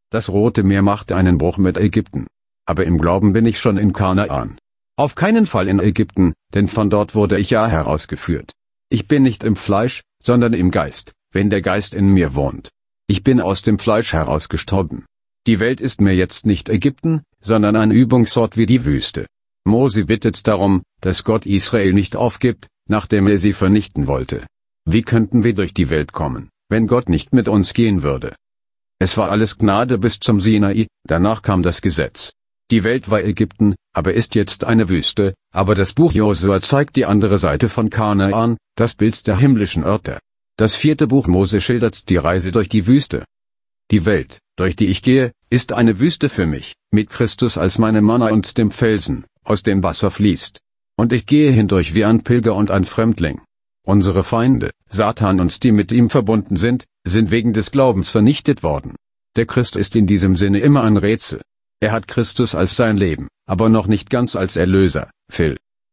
Das Rote Meer machte einen Bruch mit Ägypten. Aber im Glauben bin ich schon in Kanaan. Auf keinen Fall in Ägypten, denn von dort wurde ich ja herausgeführt. Ich bin nicht im Fleisch, sondern im Geist, wenn der Geist in mir wohnt. Ich bin aus dem Fleisch herausgestorben. Die Welt ist mir jetzt nicht Ägypten, sondern ein Übungsort wie die Wüste. Mose bittet darum, dass Gott Israel nicht aufgibt, nachdem er sie vernichten wollte. Wie könnten wir durch die Welt kommen, wenn Gott nicht mit uns gehen würde? Es war alles Gnade bis zum Sinai, danach kam das Gesetz. Die Welt war Ägypten, aber ist jetzt eine Wüste, aber das Buch Josua zeigt die andere Seite von Kanaan, das Bild der himmlischen Örter. Das 4. Buch Mose schildert die Reise durch die Wüste. Die Welt, durch die ich gehe, ist eine Wüste für mich, mit Christus als meinem Manna und dem Felsen, aus dem Wasser fließt. Und ich gehe hindurch wie ein Pilger und ein Fremdling. Unsere Feinde, Satan und die mit ihm verbunden sind wegen des Glaubens vernichtet worden. Der Christ ist in diesem Sinne immer ein Rätsel. Er hat Christus als sein Leben, aber noch nicht ganz als Erlöser. Phil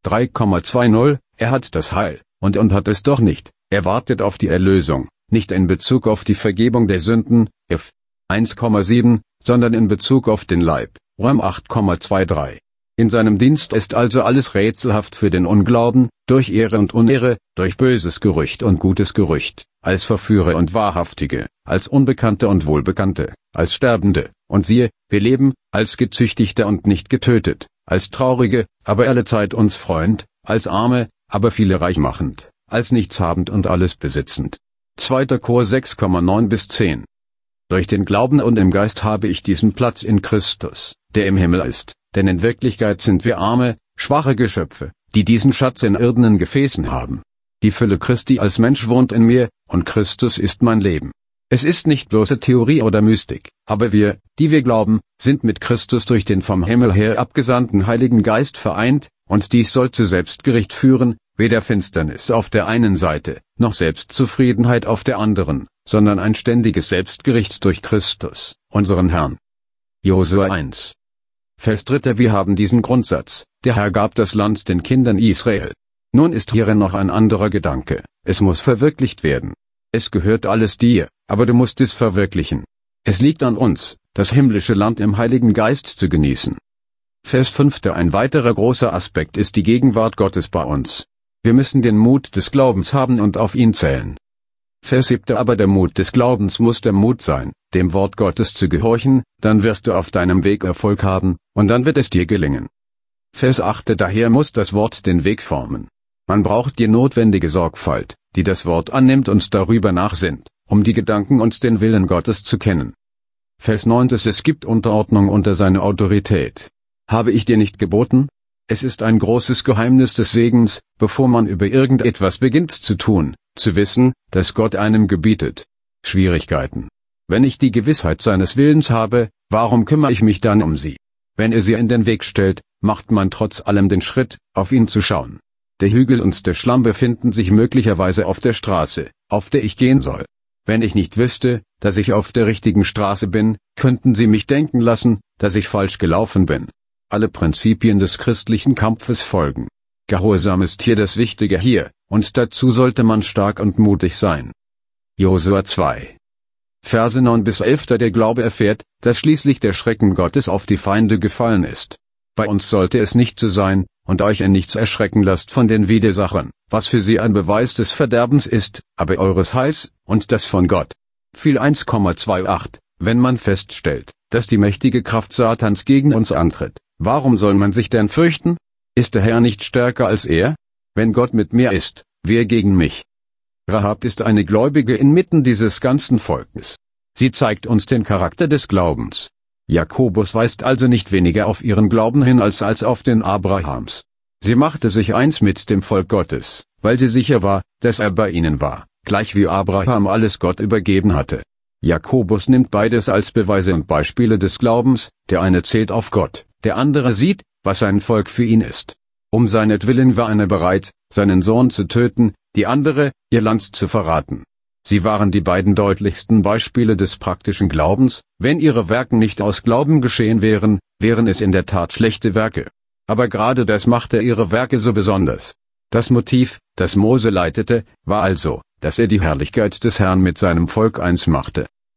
3,20, er hat das Heil, und hat es doch nicht. Er wartet auf die Erlösung, nicht in Bezug auf die Vergebung der Sünden, F 1,7, sondern in Bezug auf den Leib, Röm 8,23. In seinem Dienst ist also alles rätselhaft für den Unglauben, durch Ehre und Unehre, durch böses Gerücht und gutes Gerücht, als Verführer und Wahrhaftige, als Unbekannte und Wohlbekannte, als Sterbende, und siehe, wir leben, als Gezüchtigte und nicht getötet, als Traurige, aber allezeit uns freuend, als Arme, aber viele reich machend, als nichtshabend und alles besitzend. 2. Chor 6,9-10. Durch den Glauben und im Geist habe ich diesen Platz in Christus, der im Himmel ist, denn in Wirklichkeit sind wir arme, schwache Geschöpfe, die diesen Schatz in irdenen Gefäßen haben. Die Fülle Christi als Mensch wohnt in mir, und Christus ist mein Leben. Es ist nicht bloße Theorie oder Mystik, aber wir, die wir glauben, sind mit Christus durch den vom Himmel her abgesandten Heiligen Geist vereint, und dies soll zu Selbstgericht führen, weder Finsternis auf der einen Seite, noch Selbstzufriedenheit auf der anderen, sondern ein ständiges Selbstgericht durch Christus, unseren Herrn. Josua 1. Vers 3. Wir haben diesen Grundsatz: Der Herr gab das Land den Kindern Israel. Nun ist hierin noch ein anderer Gedanke: Es muss verwirklicht werden. Es gehört alles dir, aber du musst es verwirklichen. Es liegt an uns, das himmlische Land im Heiligen Geist zu genießen. Vers 5. Ein weiterer großer Aspekt ist die Gegenwart Gottes bei uns. Wir müssen den Mut des Glaubens haben und auf ihn zählen. Vers 7. Aber der Mut des Glaubens muss der Mut sein, dem Wort Gottes zu gehorchen, dann wirst du auf deinem Weg Erfolg haben, und dann wird es dir gelingen. Vers 8. Daher muss das Wort den Weg formen. Man braucht die notwendige Sorgfalt, die das Wort annimmt und darüber nachsinnt, um die Gedanken und den Willen Gottes zu kennen. Vers 9. Es gibt Unterordnung unter seine Autorität. Habe ich dir nicht geboten? Es ist ein großes Geheimnis des Segens, bevor man über irgendetwas beginnt zu tun, zu wissen, dass Gott einem gebietet. Schwierigkeiten. Wenn ich die Gewissheit seines Willens habe, warum kümmere ich mich dann um sie? Wenn er sie in den Weg stellt, macht man trotz allem den Schritt, auf ihn zu schauen. Der Hügel und der Schlamm befinden sich möglicherweise auf der Straße, auf der ich gehen soll. Wenn ich nicht wüsste, dass ich auf der richtigen Straße bin, könnten sie mich denken lassen, dass ich falsch gelaufen bin. Alle Prinzipien des christlichen Kampfes folgen. Gehorsam ist hier das Wichtige hier, und dazu sollte man stark und mutig sein. Josua 2. Verse 9-11. Der Glaube erfährt, dass schließlich der Schrecken Gottes auf die Feinde gefallen ist. Bei uns sollte es nicht so sein, und euch in nichts erschrecken lasst von den Widersachern, was für sie ein Beweis des Verderbens ist, aber eures Heils, und das von Gott. Phil 1,28. Wenn man feststellt, dass die mächtige Kraft Satans gegen uns antritt, warum soll man sich denn fürchten? Ist der Herr nicht stärker als er? Wenn Gott mit mir ist, wer gegen mich? Rahab ist eine Gläubige inmitten dieses ganzen Volkes. Sie zeigt uns den Charakter des Glaubens. Jakobus weist also nicht weniger auf ihren Glauben hin als auf den Abrahams. Sie machte sich eins mit dem Volk Gottes, weil sie sicher war, dass er bei ihnen war, gleich wie Abraham alles Gott übergeben hatte. Jakobus nimmt beides als Beweise und Beispiele des Glaubens, der eine zählt auf Gott, der andere sieht, was sein Volk für ihn ist. Um seinetwillen war einer bereit, seinen Sohn zu töten, die andere, ihr Land zu verraten. Sie waren die beiden deutlichsten Beispiele des praktischen Glaubens. Wenn ihre Werke nicht aus Glauben geschehen wären, wären es in der Tat schlechte Werke. Aber gerade das machte ihre Werke so besonders. Das Motiv, das Mose leitete, war also, dass er die Herrlichkeit des Herrn mit seinem Volk eins machte.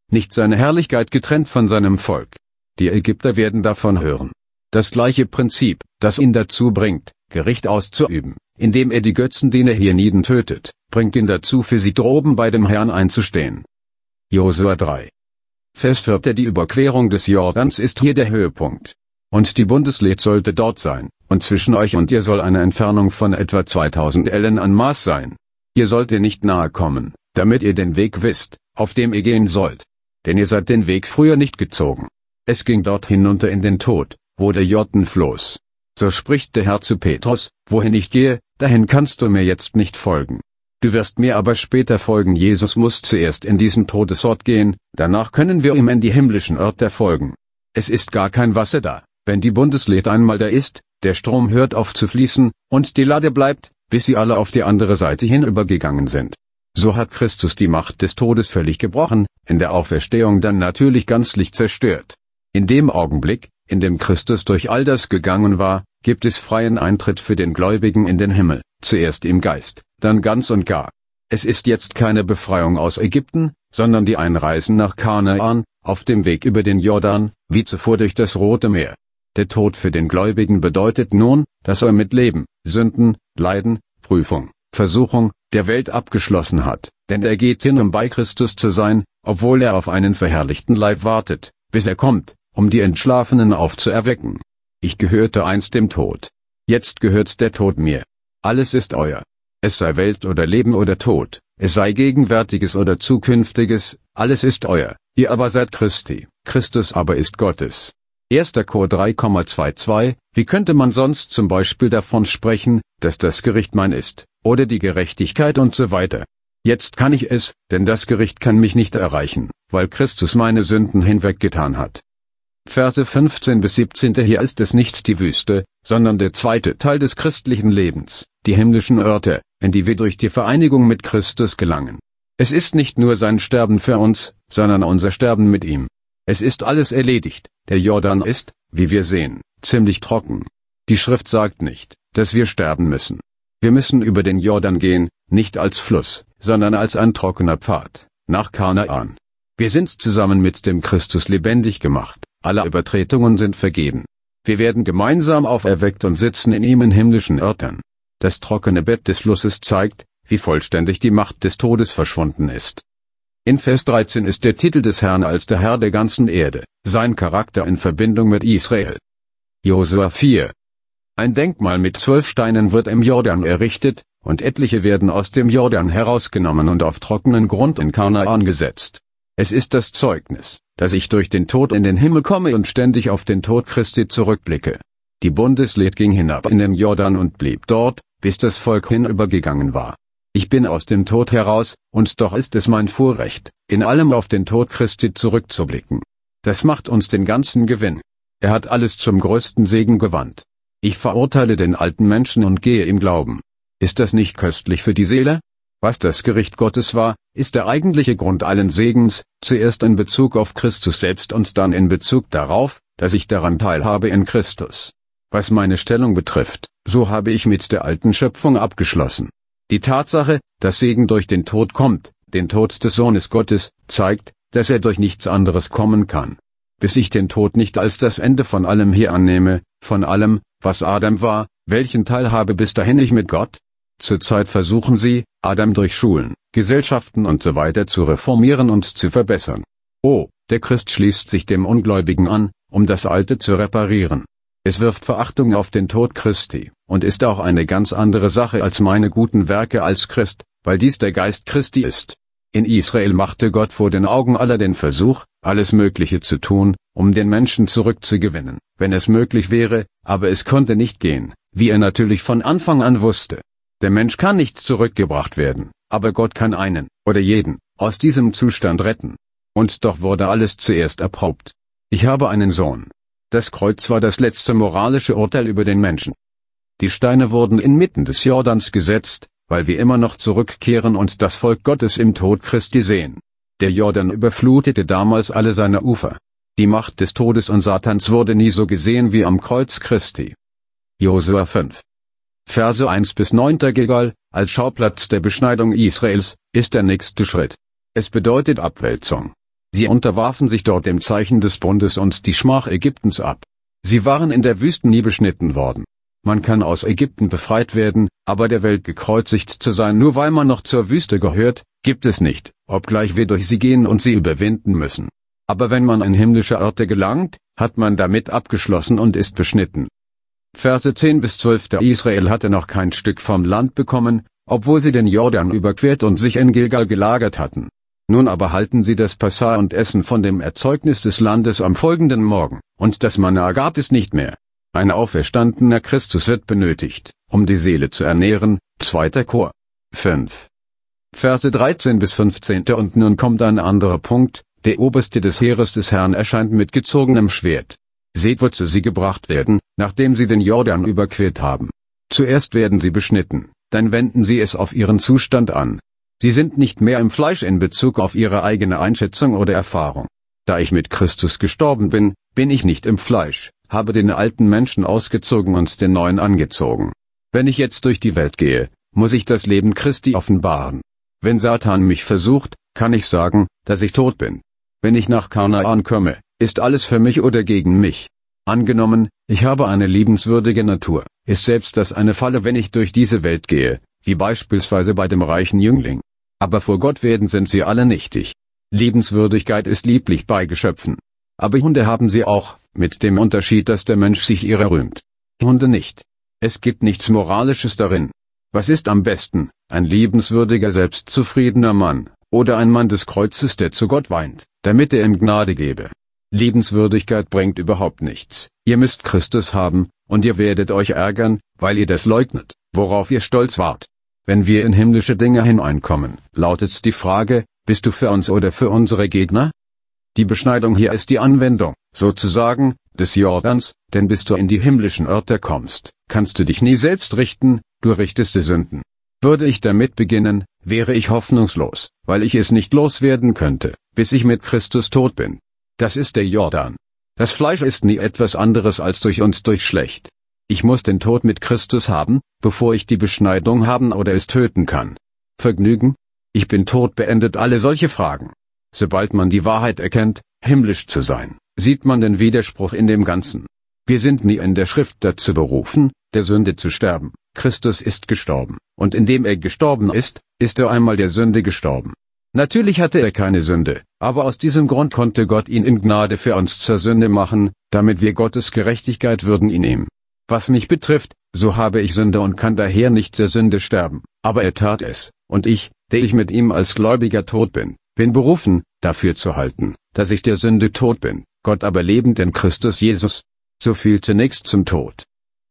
nicht seine Herrlichkeit getrennt von seinem Volk. Die Ägypter werden davon hören. Das gleiche Prinzip, das ihn dazu bringt, Gericht auszuüben, indem er die Götzendiener hienieden tötet, bringt ihn dazu, für sie droben bei dem Herrn einzustehen. Josua 3. Vers 4. Die Überquerung des Jordans ist hier der Höhepunkt. Und die Bundesled sollte dort sein, und zwischen euch und ihr soll eine Entfernung von etwa 2000 Ellen an Maß sein. Ihr sollt ihr nicht nahe kommen, damit ihr den Weg wisst, auf dem ihr gehen sollt. Denn ihr seid den Weg früher nicht gezogen. Es ging dort hinunter in den Tod, wo der Jordan floss. So spricht der Herr zu Petrus: Wohin ich gehe, dahin kannst du mir jetzt nicht folgen. Du wirst mir aber später folgen. Jesus muss zuerst in diesen Todesort gehen, danach können wir ihm in die himmlischen Örter folgen. Es ist gar kein Wasser da, wenn die Bundesled einmal da ist, der Strom hört auf zu fließen, und die Lade bleibt, bis sie alle auf die andere Seite hinübergegangen sind. So hat Christus die Macht des Todes völlig gebrochen, in der Auferstehung dann natürlich gänzlich zerstört. In dem Augenblick, in dem Christus durch all das gegangen war, gibt es freien Eintritt für den Gläubigen in den Himmel, zuerst im Geist, dann ganz und gar. Es ist jetzt keine Befreiung aus Ägypten, sondern die Einreisen nach Kanaan, auf dem Weg über den Jordan, wie zuvor durch das Rote Meer. Der Tod für den Gläubigen bedeutet nun, dass er mit Leben, Sünden, Leiden, Prüfung, Versuchung, der Welt abgeschlossen hat, denn er geht hin, um bei Christus zu sein, obwohl er auf einen verherrlichten Leib wartet, bis er kommt, um die Entschlafenen aufzuerwecken. Ich gehörte einst dem Tod. Jetzt gehört der Tod mir. Alles ist euer. Es sei Welt oder Leben oder Tod, es sei Gegenwärtiges oder Zukünftiges, alles ist euer, ihr aber seid Christi, Christus aber ist Gottes. 1. Chor 3,22. Wie könnte man sonst zum Beispiel davon sprechen, dass das Gericht mein ist, oder die Gerechtigkeit und so weiter? Jetzt kann ich es, denn das Gericht kann mich nicht erreichen, weil Christus meine Sünden hinweggetan hat. Verse 15 bis 17. Hier ist es nicht die Wüste, sondern der zweite Teil des christlichen Lebens, die himmlischen Örter, in die wir durch die Vereinigung mit Christus gelangen. Es ist nicht nur sein Sterben für uns, sondern unser Sterben mit ihm. Es ist alles erledigt. Der Jordan ist, wie wir sehen, ziemlich trocken. Die Schrift sagt nicht, dass wir sterben müssen. Wir müssen über den Jordan gehen, nicht als Fluss, sondern als ein trockener Pfad, nach Kanaan. Wir sind zusammen mit dem Christus lebendig gemacht, alle Übertretungen sind vergeben. Wir werden gemeinsam auferweckt und sitzen in ihm in himmlischen Örtern. Das trockene Bett des Flusses zeigt, wie vollständig die Macht des Todes verschwunden ist. In Vers 13 ist der Titel des Herrn als der Herr der ganzen Erde, sein Charakter in Verbindung mit Israel. Josua 4. Ein Denkmal mit 12 Steinen wird im Jordan errichtet, und etliche werden aus dem Jordan herausgenommen und auf trockenen Grund in Kanaan gesetzt. Es ist das Zeugnis, dass ich durch den Tod in den Himmel komme und ständig auf den Tod Christi zurückblicke. Die Bundesled ging hinab in den Jordan und blieb dort, bis das Volk hinübergegangen war. Ich bin aus dem Tod heraus, und doch ist es mein Vorrecht, in allem auf den Tod Christi zurückzublicken. Das macht uns den ganzen Gewinn. Er hat alles zum größten Segen gewandt. Ich verurteile den alten Menschen und gehe im Glauben. Ist das nicht köstlich für die Seele? Was das Gericht Gottes war, ist der eigentliche Grund allen Segens, zuerst in Bezug auf Christus selbst und dann in Bezug darauf, dass ich daran teilhabe in Christus. Was meine Stellung betrifft, so habe ich mit der alten Schöpfung abgeschlossen. Die Tatsache, dass Segen durch den Tod kommt, den Tod des Sohnes Gottes, zeigt, dass er durch nichts anderes kommen kann. Bis ich den Tod nicht als das Ende von allem hier annehme, von allem, was Adam war, welchen Teil habe bis dahin ich mit Gott? Zurzeit versuchen sie, Adam durch Schulen, Gesellschaften und so weiter zu reformieren und zu verbessern. Oh, der Christ schließt sich dem Ungläubigen an, um das Alte zu reparieren. Es wirft Verachtung auf den Tod Christi, und ist auch eine ganz andere Sache als meine guten Werke als Christ, weil dies der Geist Christi ist. In Israel machte Gott vor den Augen aller den Versuch, alles Mögliche zu tun, um den Menschen zurückzugewinnen, wenn es möglich wäre, aber es konnte nicht gehen, wie er natürlich von Anfang an wusste. Der Mensch kann nicht zurückgebracht werden, aber Gott kann einen, oder jeden, aus diesem Zustand retten. Und doch wurde alles zuerst erprobt. Ich habe einen Sohn. Das Kreuz war das letzte moralische Urteil über den Menschen. Die Steine wurden inmitten des Jordans gesetzt, weil wir immer noch zurückkehren und das Volk Gottes im Tod Christi sehen. Der Jordan überflutete damals alle seine Ufer. Die Macht des Todes und Satans wurde nie so gesehen wie am Kreuz Christi. Josua 5. Verse 1 bis 9. Gilgal, als Schauplatz der Beschneidung Israels, ist der nächste Schritt. Es bedeutet Abwälzung. Sie unterwarfen sich dort dem Zeichen des Bundes und die Schmach Ägyptens ab. Sie waren in der Wüste nie beschnitten worden. Man kann aus Ägypten befreit werden, aber der Welt gekreuzigt zu sein, nur weil man noch zur Wüste gehört, gibt es nicht, obgleich wir durch sie gehen und sie überwinden müssen. Aber wenn man in himmlische Orte gelangt, hat man damit abgeschlossen und ist beschnitten. Verse 10 bis 12. Der Israel hatte noch kein Stück vom Land bekommen, obwohl sie den Jordan überquert und sich in Gilgal gelagert hatten. Nun aber halten sie das Passa und essen von dem Erzeugnis des Landes am folgenden Morgen, und das Manna gab es nicht mehr. Ein auferstandener Christus wird benötigt, um die Seele zu ernähren. 2. Chor 5. Verse 13 bis 15. Und nun kommt ein anderer Punkt, der Oberste des Heeres des Herrn erscheint mit gezogenem Schwert. Seht, wozu sie gebracht werden, nachdem sie den Jordan überquert haben. Zuerst werden sie beschnitten, dann wenden sie es auf ihren Zustand an. Sie sind nicht mehr im Fleisch in Bezug auf ihre eigene Einschätzung oder Erfahrung. Da ich mit Christus gestorben bin, bin ich nicht im Fleisch, habe den alten Menschen ausgezogen und den neuen angezogen. Wenn ich jetzt durch die Welt gehe, muss ich das Leben Christi offenbaren. Wenn Satan mich versucht, kann ich sagen, dass ich tot bin. Wenn ich nach Kanaan komme, ist alles für mich oder gegen mich. Angenommen, ich habe eine liebenswürdige Natur, ist selbst das eine Falle, wenn ich durch diese Welt gehe, wie beispielsweise bei dem reichen Jüngling. Aber vor Gott sind sie alle nichtig. Liebenswürdigkeit ist lieblich bei Geschöpfen. Aber Hunde haben sie auch, mit dem Unterschied, dass der Mensch sich ihrer rühmt. Hunde nicht. Es gibt nichts Moralisches darin. Was ist am besten, ein liebenswürdiger, selbstzufriedener Mann, oder ein Mann des Kreuzes, der zu Gott weint, damit er ihm Gnade gebe? Liebenswürdigkeit bringt überhaupt nichts. Ihr müsst Christus haben, und ihr werdet euch ärgern, weil ihr das leugnet, worauf ihr stolz wart. Wenn wir in himmlische Dinge hineinkommen, lautet die Frage, bist du für uns oder für unsere Gegner? Die Beschneidung hier ist die Anwendung, sozusagen, des Jordans, denn bis du in die himmlischen Örter kommst, kannst du dich nie selbst richten, du richtest die Sünden. Würde ich damit beginnen, wäre ich hoffnungslos, weil ich es nicht loswerden könnte, bis ich mit Christus tot bin. Das ist der Jordan. Das Fleisch ist nie etwas anderes als durch und durch schlecht. Ich muss den Tod mit Christus haben, bevor ich die Beschneidung haben oder es töten kann. Vergnügen? Ich bin tot beendet alle solche Fragen. Sobald man die Wahrheit erkennt, himmlisch zu sein, sieht man den Widerspruch in dem Ganzen. Wir sind nie in der Schrift dazu berufen, der Sünde zu sterben. Christus ist gestorben, und indem er gestorben ist, ist er einmal der Sünde gestorben. Natürlich hatte er keine Sünde, aber aus diesem Grund konnte Gott ihn in Gnade für uns zur Sünde machen, damit wir Gottes Gerechtigkeit würden in ihm. Was mich betrifft, so habe ich Sünde und kann daher nicht zur Sünde sterben, aber er tat es, und ich, der ich mit ihm als Gläubiger tot bin berufen, dafür zu halten, dass ich der Sünde tot bin, Gott aber lebend in Christus Jesus. So viel zunächst zum Tod.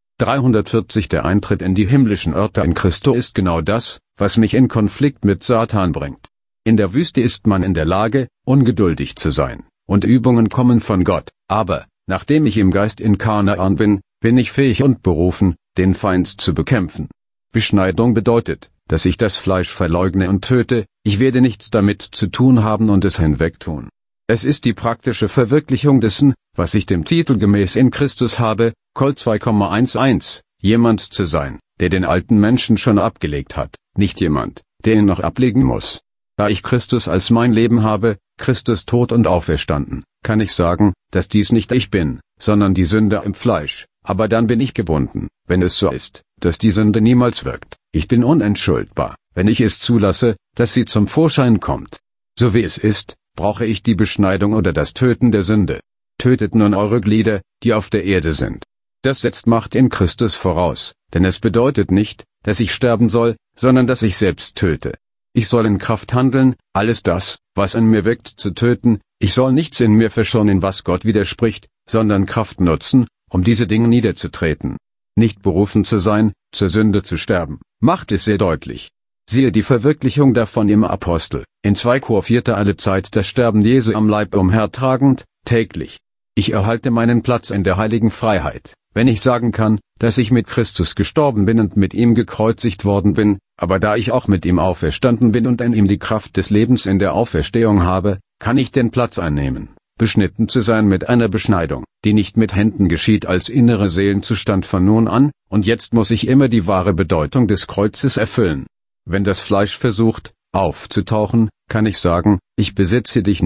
340 Der Eintritt in die himmlischen Örter in Christo ist genau das, was mich in Konflikt mit Satan bringt. In der Wüste ist man in der Lage, ungeduldig zu sein, und Übungen kommen von Gott, aber, nachdem ich im Geist in Kanaan bin ich fähig und berufen, den Feind zu bekämpfen. Beschneidung bedeutet, dass ich das Fleisch verleugne und töte, ich werde nichts damit zu tun haben und es hinwegtun. Es ist die praktische Verwirklichung dessen, was ich dem Titel gemäß in Christus habe, Kol 2,11, jemand zu sein, der den alten Menschen schon abgelegt hat, nicht jemand, der ihn noch ablegen muss. Da ich Christus als mein Leben habe, Christus tot und auferstanden, kann ich sagen, dass dies nicht ich bin, sondern die Sünde im Fleisch, aber dann bin ich gebunden, wenn es so ist, dass die Sünde niemals wirkt. Ich bin unentschuldbar, wenn ich es zulasse, dass sie zum Vorschein kommt. So wie es ist, brauche ich die Beschneidung oder das Töten der Sünde. Tötet nun eure Glieder, die auf der Erde sind. Das setzt Macht in Christus voraus, denn es bedeutet nicht, dass ich sterben soll, sondern dass ich selbst töte. Ich soll in Kraft handeln, alles das, was in mir wirkt, zu töten. Ich soll nichts in mir verschonen, was Gott widerspricht, sondern Kraft nutzen, um diese Dinge niederzutreten. Nicht berufen zu sein, zur Sünde zu sterben, macht es sehr deutlich. Siehe die Verwirklichung davon im Apostel, in 2 Chor 4. Alle Zeit das Sterben Jesu am Leib umhertragend, täglich. Ich erhalte meinen Platz in der heiligen Freiheit, wenn ich sagen kann, dass ich mit Christus gestorben bin und mit ihm gekreuzigt worden bin, aber da ich auch mit ihm auferstanden bin und in ihm die Kraft des Lebens in der Auferstehung habe, kann ich den Platz einnehmen, beschnitten zu sein mit einer Beschneidung, die nicht mit Händen geschieht als innere Seelenzustand von nun an, und jetzt muss ich immer die wahre Bedeutung des Kreuzes erfüllen. Wenn das Fleisch versucht, aufzutauchen, kann ich sagen, ich besitze dich nicht,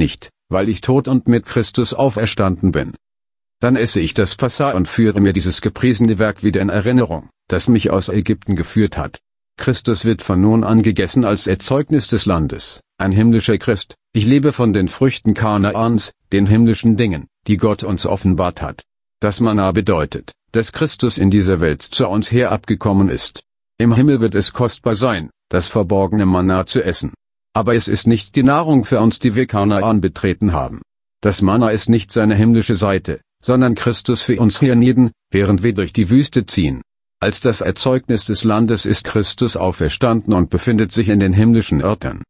weil ich tot und mit Christus auferstanden bin. Dann esse ich das Passa und führe mir dieses gepriesene Werk wieder in Erinnerung, das mich aus Ägypten geführt hat. Christus wird von nun an gegessen als Erzeugnis des Landes, ein himmlischer Christ. Ich lebe von den Früchten Kanaans, den himmlischen Dingen, die Gott uns offenbart hat. Das Manna bedeutet, dass Christus in dieser Welt zu uns herabgekommen ist. Im Himmel wird es kostbar sein, das verborgene Manna zu essen. Aber es ist nicht die Nahrung für uns, die wir Kanaan betreten haben. Das Manna ist nicht seine himmlische Seite, sondern Christus für uns hierneden, während wir durch die Wüste ziehen. Als das Erzeugnis des Landes ist Christus auferstanden und befindet sich in den himmlischen Örtern.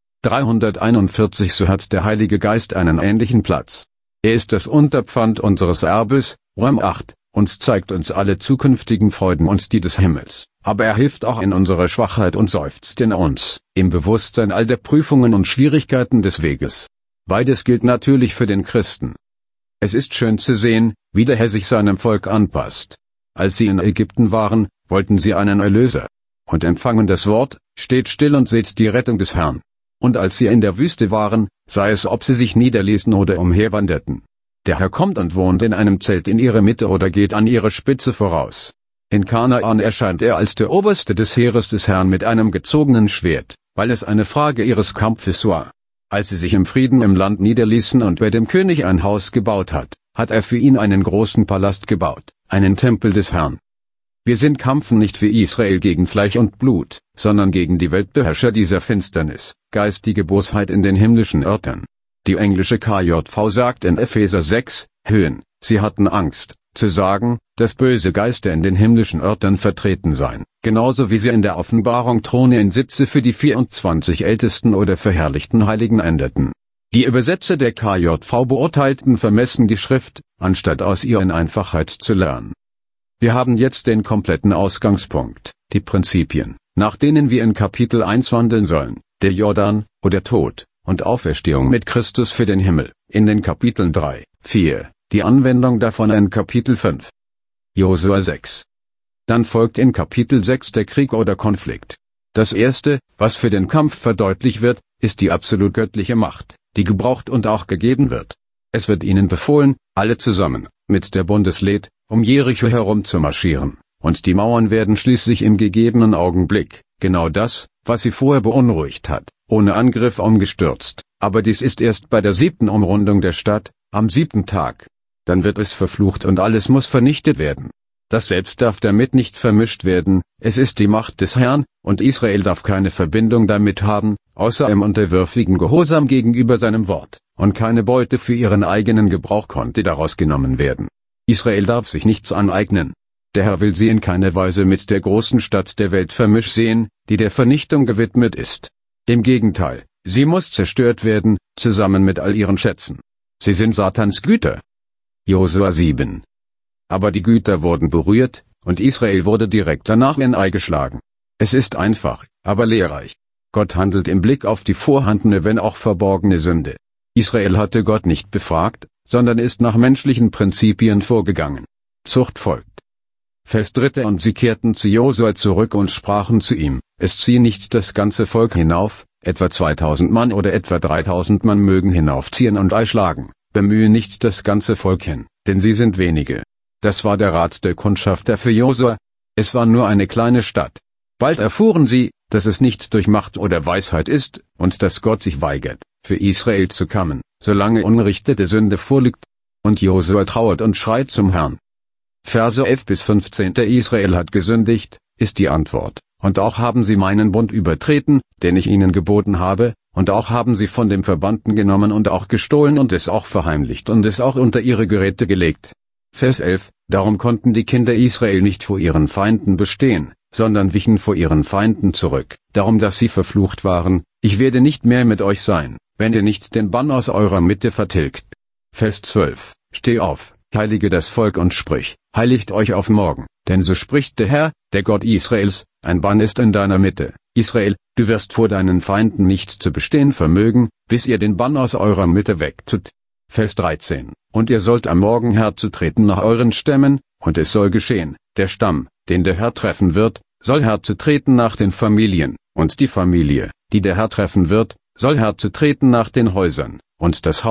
341. So hat der Heilige Geist einen ähnlichen Platz. Er ist das Unterpfand unseres Erbes, Römer 8, und zeigt uns alle zukünftigen Freuden und die des Himmels. Aber er hilft auch in unserer Schwachheit und seufzt in uns, im Bewusstsein all der Prüfungen und Schwierigkeiten des Weges. Beides gilt natürlich für den Christen. Es ist schön zu sehen, wie der Herr sich seinem Volk anpasst. Als sie in Ägypten waren, wollten sie einen Erlöser. Und empfangen das Wort, steht still und seht die Rettung des Herrn. Und als sie in der Wüste waren, sei es, ob sie sich niederließen oder umherwanderten. Der Herr kommt und wohnt in einem Zelt in ihrer Mitte oder geht an ihrer Spitze voraus. In Kanaan erscheint er als der Oberste des Heeres des Herrn mit einem gezogenen Schwert, weil es eine Frage ihres Kampfes war. Als sie sich im Frieden im Land niederließen und wer dem König ein Haus gebaut hat, hat er für ihn einen großen Palast gebaut, einen Tempel des Herrn. Wir kämpfen nicht für Israel gegen Fleisch und Blut, sondern gegen die Weltbeherrscher dieser Finsternis, geistige Bosheit in den himmlischen Örtern. Die englische KJV sagt in Epheser 6, Höhen, sie hatten Angst, zu sagen, dass böse Geister in den himmlischen Örtern vertreten seien, genauso wie sie in der Offenbarung Throne in Sitze für die 24 ältesten oder verherrlichten Heiligen änderten. Die Übersetzer der KJV beurteilten vermessen die Schrift, anstatt aus ihr in Einfachheit zu lernen. Wir haben jetzt den kompletten Ausgangspunkt, die Prinzipien, nach denen wir in Kapitel 1 wandeln sollen, der Jordan, oder Tod, und Auferstehung mit Christus für den Himmel, in den Kapiteln 3, 4, die Anwendung davon in Kapitel 5. Josua 6. Dann folgt in Kapitel 6 der Krieg oder Konflikt. Das erste, was für den Kampf verdeutlicht wird, ist die absolut göttliche Macht, die gebraucht und auch gegeben wird. Es wird ihnen befohlen, alle zusammen, mit der Bundesled, um Jericho herum zu marschieren, und die Mauern werden schließlich im gegebenen Augenblick, genau das, was sie vorher beunruhigt hat, ohne Angriff umgestürzt, aber dies ist erst bei der 7. Umrundung der Stadt, am 7. Tag. Dann wird es verflucht und alles muss vernichtet werden. Das Selbst darf damit nicht vermischt werden, es ist die Macht des Herrn, und Israel darf keine Verbindung damit haben, außer im unterwürfigen Gehorsam gegenüber seinem Wort, und keine Beute für ihren eigenen Gebrauch konnte daraus genommen werden. Israel darf sich nichts aneignen. Der Herr will sie in keiner Weise mit der großen Stadt der Welt vermischt sehen, die der Vernichtung gewidmet ist. Im Gegenteil, sie muss zerstört werden, zusammen mit all ihren Schätzen. Sie sind Satans Güter. Josua 7. Aber die Güter wurden berührt, und Israel wurde direkt danach in Ei geschlagen. Es ist einfach, aber lehrreich. Gott handelt im Blick auf die vorhandene, wenn auch verborgene Sünde. Israel hatte Gott nicht befragt, sondern ist nach menschlichen Prinzipien vorgegangen. Zucht folgt. Vers 3. Und sie kehrten zu Josua zurück und sprachen zu ihm, es ziehe nicht das ganze Volk hinauf, etwa 2000 Mann oder etwa 3000 Mann mögen hinaufziehen und Ei schlagen, bemühe nicht das ganze Volk hin, denn sie sind wenige. Das war der Rat der Kundschafter für Josua. Es war nur eine kleine Stadt. Bald erfuhren sie, dass es nicht durch Macht oder Weisheit ist, und dass Gott sich weigert, für Israel zu kommen, solange unrichtete Sünde vorliegt. Und Josua trauert und schreit zum Herrn. Verse 11 bis 15. Israel hat gesündigt, ist die Antwort, und auch haben sie meinen Bund übertreten, den ich ihnen geboten habe, und auch haben sie von dem Verbannten genommen und auch gestohlen und es auch verheimlicht und es auch unter ihre Geräte gelegt. Vers 11, darum konnten die Kinder Israel nicht vor ihren Feinden bestehen, sondern wichen vor ihren Feinden zurück, darum dass sie verflucht waren, ich werde nicht mehr mit euch sein, wenn ihr nicht den Bann aus eurer Mitte vertilgt. Vers 12, steh auf, heilige das Volk und sprich, heiligt euch auf morgen, denn so spricht der Herr, der Gott Israels, ein Bann ist in deiner Mitte, Israel, du wirst vor deinen Feinden nicht zu bestehen vermögen, bis ihr den Bann aus eurer Mitte wegtut. Vers 13, und ihr sollt am Morgen herzutreten nach euren Stämmen, und es soll geschehen, der Stamm, den der Herr treffen wird, soll herzutreten nach den Familien, und die Familie, die der Herr treffen wird, soll herzutreten nach den Häusern, und das Haus,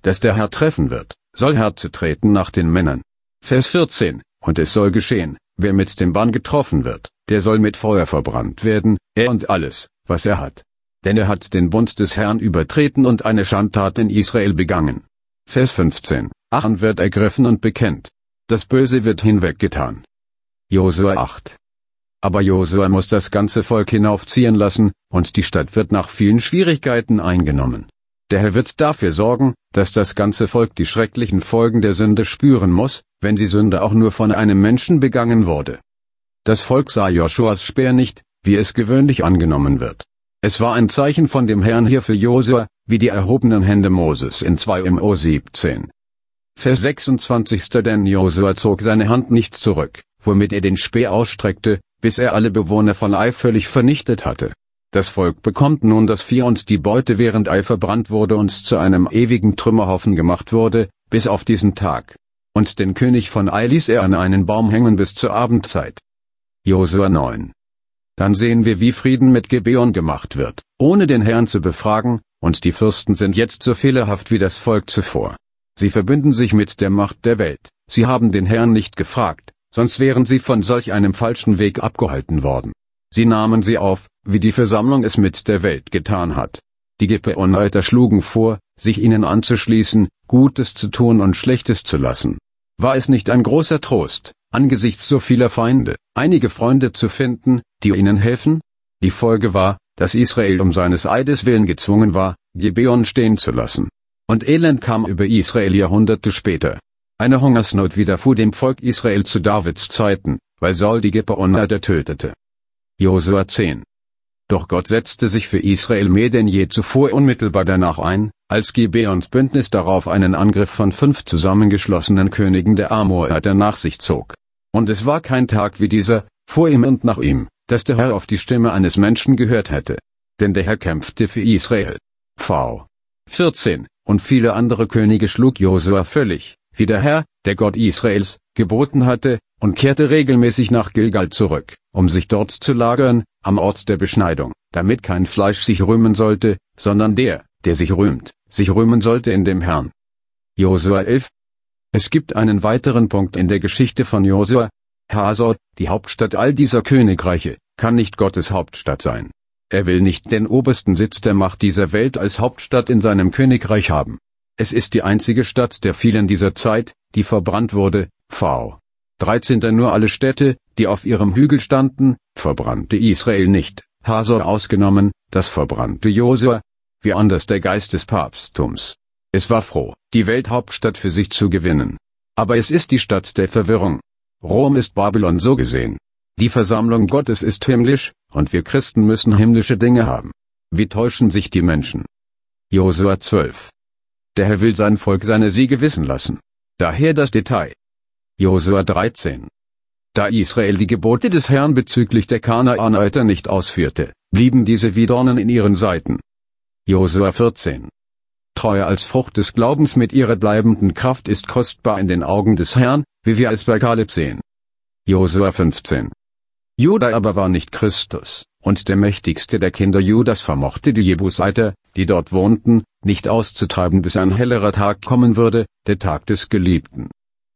das der Herr treffen wird, soll herzutreten nach den Männern. Vers 14, und es soll geschehen, wer mit dem Bann getroffen wird, der soll mit Feuer verbrannt werden, er und alles, was er hat. Denn er hat den Bund des Herrn übertreten und eine Schandtat in Israel begangen. Vers 15, Achan wird ergriffen und bekennt. Das Böse wird hinweggetan. Josua 8. Aber Josua muss das ganze Volk hinaufziehen lassen, und die Stadt wird nach vielen Schwierigkeiten eingenommen. Der Herr wird dafür sorgen, dass das ganze Volk die schrecklichen Folgen der Sünde spüren muss, wenn die Sünde auch nur von einem Menschen begangen wurde. Das Volk sah Joshuas Speer nicht, wie es gewöhnlich angenommen wird. Es war ein Zeichen von dem Herrn hier für Josua, wie die erhobenen Hände Moses in 2 Mose 17. Vers 26. Denn Josua zog seine Hand nicht zurück, womit er den Speer ausstreckte, bis er alle Bewohner von Ai völlig vernichtet hatte. Das Volk bekommt nun das Vieh und die Beute, während Ai verbrannt wurde und zu einem ewigen Trümmerhaufen gemacht wurde, bis auf diesen Tag. Und den König von Ai ließ er an einen Baum hängen bis zur Abendzeit. Josua 9. Dann sehen wir, wie Frieden mit Gibeon gemacht wird, ohne den Herrn zu befragen, und die Fürsten sind jetzt so fehlerhaft wie das Volk zuvor. Sie verbünden sich mit der Macht der Welt, sie haben den Herrn nicht gefragt, sonst wären sie von solch einem falschen Weg abgehalten worden. Sie nahmen sie auf, wie die Versammlung es mit der Welt getan hat. Die Gibeoniter schlugen vor, sich ihnen anzuschließen, Gutes zu tun und Schlechtes zu lassen. War es nicht ein großer Trost, angesichts so vieler Feinde, einige Freunde zu finden, die ihnen helfen? Die Folge war, dass Israel um seines Eides willen gezwungen war, Gibeon stehen zu lassen. Und Elend kam über Israel Jahrhunderte später. Eine Hungersnot widerfuhr dem Volk Israel zu Davids Zeiten, weil Saul die Gibeoniter tötete. Josua 10. Doch Gott setzte sich für Israel mehr denn je zuvor unmittelbar danach ein, als Gibeons Bündnis darauf einen Angriff von 5 zusammengeschlossenen Königen der Amoriter nach sich zog. Und es war kein Tag wie dieser, vor ihm und nach ihm, dass der Herr auf die Stimme eines Menschen gehört hätte. Denn der Herr kämpfte für Israel. V. 14. Und viele andere Könige schlug Josua völlig, wie der Herr, der Gott Israels, geboten hatte, und kehrte regelmäßig nach Gilgal zurück, um sich dort zu lagern, am Ort der Beschneidung, damit kein Fleisch sich rühmen sollte, sondern der sich rühmt, sich rühmen sollte in dem Herrn. Josua 11. Es gibt einen weiteren Punkt in der Geschichte von Josua. Hasor, die Hauptstadt all dieser Königreiche, kann nicht Gottes Hauptstadt sein. Er will nicht den obersten Sitz der Macht dieser Welt als Hauptstadt in seinem Königreich haben. Es ist die einzige Stadt der vielen dieser Zeit, die verbrannt wurde. V. 13. Nur alle Städte, die auf ihrem Hügel standen, verbrannte Israel nicht, Hasor ausgenommen, das verbrannte Josua. Wie anders der Geist des Papsttums. Es war froh, die Welthauptstadt für sich zu gewinnen. Aber es ist die Stadt der Verwirrung. Rom ist Babylon so gesehen. Die Versammlung Gottes ist himmlisch, und wir Christen müssen himmlische Dinge haben. Wie täuschen sich die Menschen? Josua 12. Der Herr will sein Volk seine Siege wissen lassen. Daher das Detail. Josua 13. Da Israel die Gebote des Herrn bezüglich der Kanaaniter nicht ausführte, blieben diese wie Dornen in ihren Seiten. Josua 14. Treue als Frucht des Glaubens mit ihrer bleibenden Kraft ist kostbar in den Augen des Herrn, wie wir es bei Kaleb sehen. Josua 15. Juda aber war nicht Christus, und der mächtigste der Kinder Judas vermochte die Jebusiter, die dort wohnten, nicht auszutreiben, bis ein hellerer Tag kommen würde, der Tag des Geliebten.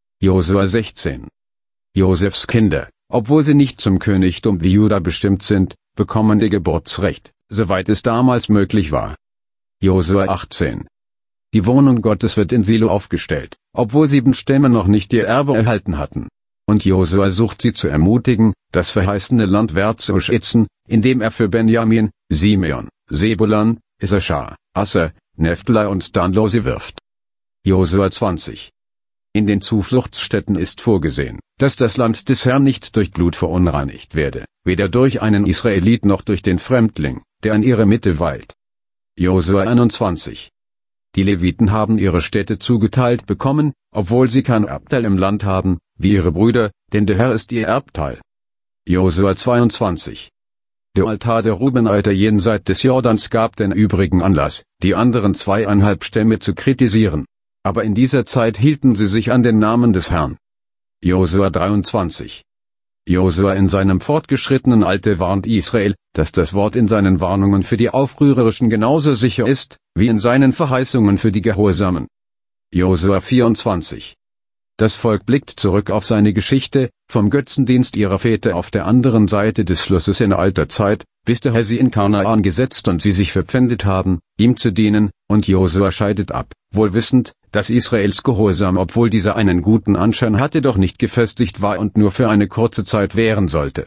Josua 16. Josefs Kinder, obwohl sie nicht zum Königtum wie Juda bestimmt sind, bekommen ihr Geburtsrecht, soweit es damals möglich war. Josua 18. Die Wohnung Gottes wird in Silo aufgestellt, obwohl 7 Stämme noch nicht ihr Erbe erhalten hatten. Und Josua sucht sie zu ermutigen, das verheißene Land wert zu schätzen, indem er für Benjamin, Simeon, Sebulon, Issachar, Asser, Nephtali und Dan Lose wirft. Josua 20. In den Zufluchtsstätten ist vorgesehen, dass das Land des Herrn nicht durch Blut verunreinigt werde, weder durch einen Israelit noch durch den Fremdling, der in ihrer Mitte weilt. Josua 21. Die Leviten haben ihre Städte zugeteilt bekommen, obwohl sie kein Erbteil im Land haben, wie ihre Brüder, denn der Herr ist ihr Erbteil. Josua 22. Der Altar der Rubeniter jenseits des Jordans gab den übrigen Anlass, die anderen 2,5 Stämme zu kritisieren. Aber in dieser Zeit hielten sie sich an den Namen des Herrn. Josua 23. Josua in seinem fortgeschrittenen Alter warnt Israel, dass das Wort in seinen Warnungen für die Aufrührerischen genauso sicher ist, wie in seinen Verheißungen für die Gehorsamen. Josua 24. Das Volk blickt zurück auf seine Geschichte, vom Götzendienst ihrer Väter auf der anderen Seite des Flusses in alter Zeit, bis der Herr sie in Kanaan gesetzt und sie sich verpfändet haben, ihm zu dienen, und Josua scheidet ab, wohl wissend, dass Israels Gehorsam, obwohl dieser einen guten Anschein hatte, doch nicht gefestigt war und nur für eine kurze Zeit währen sollte.